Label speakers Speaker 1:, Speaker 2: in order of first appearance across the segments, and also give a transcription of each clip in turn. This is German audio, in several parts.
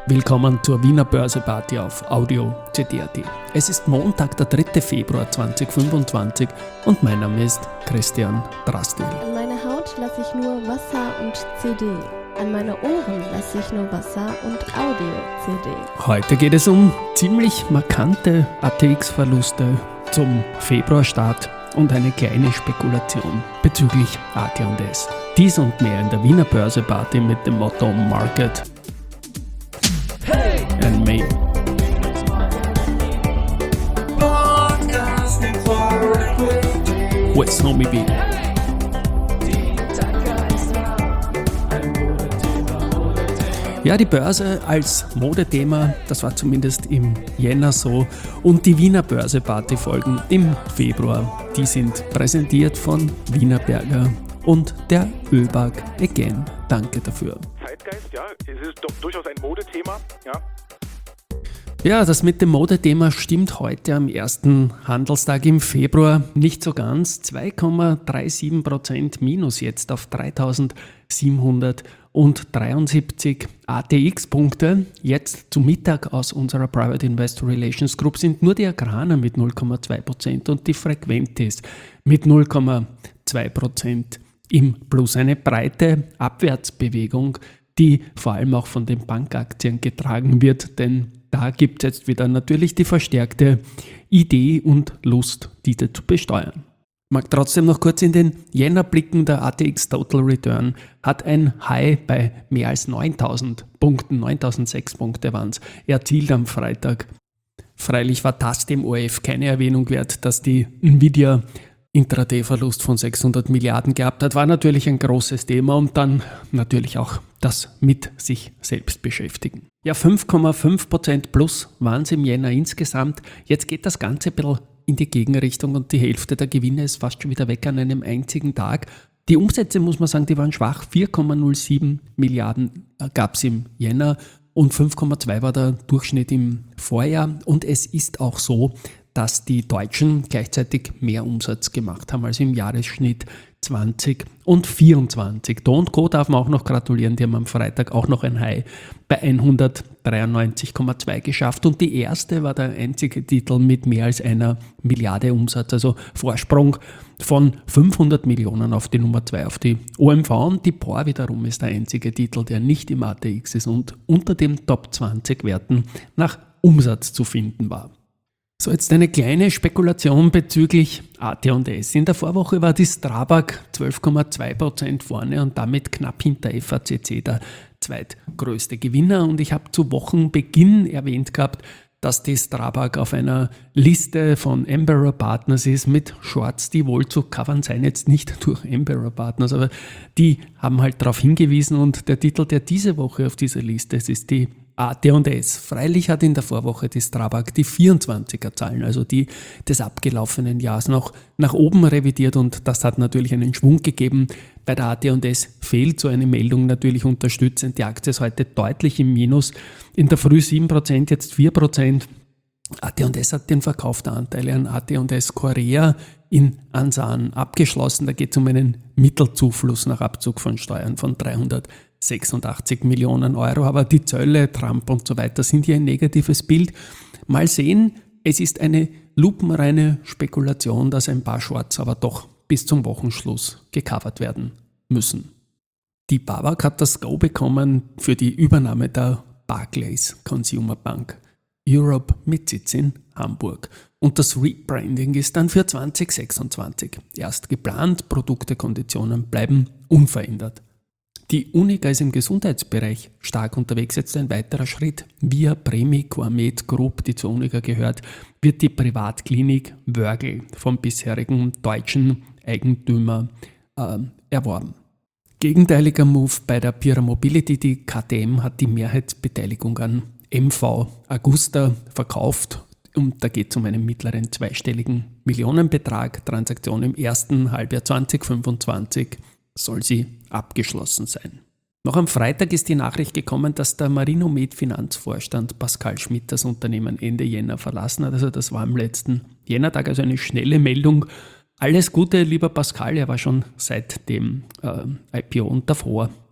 Speaker 1: Willkommen zur Wiener Börseparty auf Audio CD.at. Es ist Montag, der 3. Februar 2025 und mein Name ist Christian Drastil.
Speaker 2: An meine Haut lasse ich nur Wasser und CD. An meine Ohren lasse ich nur Wasser und Audio-CD.
Speaker 1: Heute geht es um ziemlich markante ATX-Verluste zum Februarstart und eine kleine Spekulation bezüglich AT&S. Dies und mehr in der Wiener Börseparty mit dem Motto Market and Me. With Homie B. Ja, die Börse als Modethema, das war zumindest im Jänner so. Und die Wiener Börseparty-Folgen im Februar, die sind präsentiert von Wienerberger und der ÖBAG Again. Danke dafür.
Speaker 3: Zeitgeist, ja, es ist doch durchaus ein Modethema, ja.
Speaker 1: Ja, das mit dem Modethema stimmt heute am ersten Handelstag im Februar nicht so ganz. 2,37% minus jetzt auf 3.773 ATX-Punkte. Jetzt zu Mittag aus unserer Private Investor Relations Group sind nur die Agrana mit 0,2% und die Frequentis mit 0,2% im Plus. Eine breite Abwärtsbewegung, die vor allem auch von den Bankaktien getragen wird, denn da gibt es jetzt wieder natürlich die verstärkte Idee und Lust, diese zu besteuern. Ich mag trotzdem noch kurz in den Jänner blicken. Der ATX Total Return hat ein High bei mehr als 9.000 Punkten, 9.006 Punkte waren es, erzielt am Freitag. Freilich war das dem ORF keine Erwähnung wert, dass die Nvidia Intraday-Verlust von 600 Milliarden gehabt hat, war natürlich ein großes Thema und dann natürlich auch das mit sich selbst beschäftigen. Ja, 5,5% plus waren es im Jänner insgesamt. Jetzt geht das Ganze ein bisschen in die Gegenrichtung und die Hälfte der Gewinne ist fast schon wieder weg an einem einzigen Tag. Die Umsätze, muss man sagen, die waren schwach. 4,07 Milliarden gab es im Jänner und 5,2 war der Durchschnitt im Vorjahr. Und es ist auch so, dass die Deutschen gleichzeitig mehr Umsatz gemacht haben als im Jahresschnitt 20 und 24. Do & Co darf man auch noch gratulieren, die haben am Freitag auch noch ein High bei 193,2 geschafft und die erste war der einzige Titel mit mehr als einer Milliarde Umsatz, also Vorsprung von 500 Millionen auf die Nummer 2, auf die OMV und die POR wiederum ist der einzige Titel, der nicht im ATX ist und unter den Top 20 Werten nach Umsatz zu finden war. So, jetzt eine kleine Spekulation bezüglich AT&S. In der Vorwoche war die Strabag 12,2% vorne und damit knapp hinter FACC der zweitgrößte Gewinner. Und ich habe zu Wochenbeginn erwähnt gehabt, dass die Strabag auf einer Liste von Emberer Partners ist mit Shorts, die wohl zu covern sein, jetzt nicht durch Emberer Partners, aber die haben halt darauf hingewiesen und der Titel, der diese Woche auf dieser Liste ist, ist die AT&S. Freilich hat in der Vorwoche die Strabag die 24er Zahlen, also die des abgelaufenen Jahres, noch nach oben revidiert und das hat natürlich einen Schwung gegeben. Bei der AT&S fehlt so eine Meldung natürlich unterstützend. Die Aktie ist heute deutlich im Minus. In der Früh 7%, jetzt 4%. AT&S hat den Verkauf der Anteile an AT&S Korea in Ansan abgeschlossen. Da geht es um einen Mittelzufluss nach Abzug von Steuern von 386 Millionen Euro. Aber die Zölle, Trump und so weiter sind hier ein negatives Bild. Mal sehen, es ist eine lupenreine Spekulation, dass ein paar Shorts aber doch bis zum Wochenschluss gecovert werden müssen. Die BAWAG hat das Go bekommen für die Übernahme der Barclays Consumer Bank Europe mit Sitz in Hamburg. Und das Rebranding ist dann für 2026 erst geplant. Produkte, Konditionen bleiben unverändert. Die Unica ist im Gesundheitsbereich stark unterwegs. Jetzt ein weiterer Schritt. Via Premiquamed Group, die zur Unica gehört, wird die Privatklinik Wörgl vom bisherigen deutschen Eigentümer erworben. Gegenteiliger Move bei der Pira Mobility. Die KTM hat die Mehrheitsbeteiligung an MV Agusta verkauft und da geht es um einen mittleren zweistelligen Millionenbetrag. Transaktion im ersten Halbjahr 2025 soll sie abgeschlossen sein. Noch am Freitag ist die Nachricht gekommen, dass der Marinomed Finanzvorstand Pascal Schmidt das Unternehmen Ende Jänner verlassen hat. Also das war am letzten Jännertag, also eine schnelle Meldung. Alles Gute, lieber Pascal, er war schon seit dem IPO und davor dabei.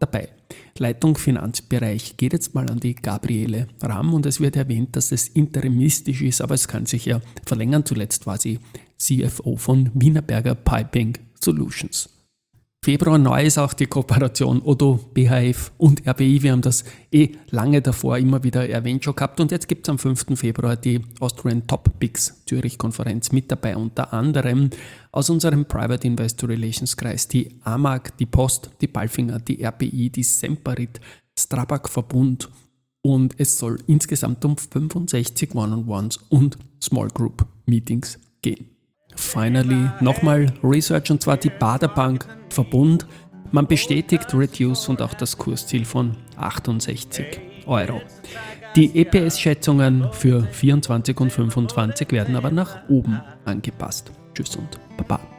Speaker 1: Leitung Finanzbereich geht jetzt mal an die Gabriele Ramm und es wird erwähnt, dass es interimistisch ist, aber es kann sich ja verlängern. Zuletzt war sie CFO von Wienerberger Piping Solutions. Februar neu ist auch die Kooperation Oddo, BHF und RBI. Wir haben das lange davor immer wieder erwähnt schon gehabt und jetzt gibt es am 5. Februar die Austrian Top Picks Zürich-Konferenz mit dabei, unter anderem aus unserem Private Investor Relations Kreis die AMAG, die Post, die Palfinger, die RBI, die Semperit, Strabag Verbund und es soll insgesamt um 65 One-on-Ones und Small Group Meetings gehen. Finally, nochmal Research und zwar die Baader Bank Verbund. Man bestätigt Reduce und auch das Kursziel von 68 €. Die EPS-Schätzungen für 24 und 25 werden aber nach oben angepasst. Tschüss und Baba.